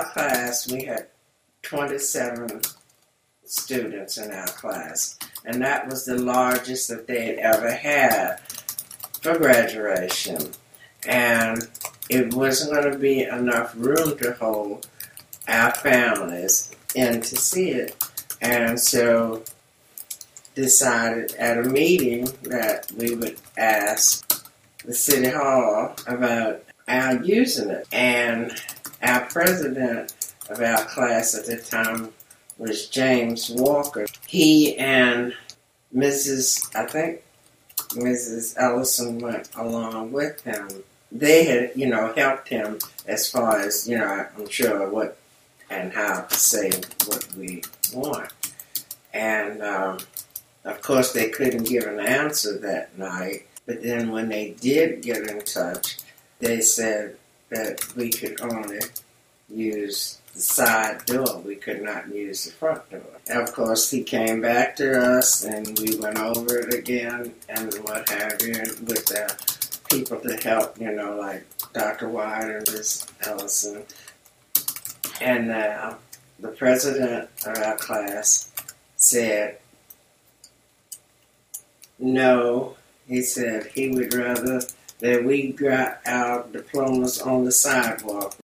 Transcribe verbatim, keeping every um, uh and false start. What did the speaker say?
our class, we had twenty-seven students in our class, and that was the largest that they had ever had for graduation. And it wasn't going to be enough room to hold our families in to see it. And so decided at a meeting that we would ask the City Hall about our using it. And our president of our class at the time was James Walker. He and Missus I think Missus Ellison went along with him. They had, you know, helped him as far as, you know, I'm sure what and how to say what we want. And, um, of course, they couldn't give an answer that night. But then when they did get in touch, they said that we could only use the side door. We could not use the front door. And of course, he came back to us, and we went over it again and what have you with the people to help, you know, like Doctor White and Miz Ellison. And uh, the president of our class said, no, he said he would rather that we got our diplomas on the sidewalk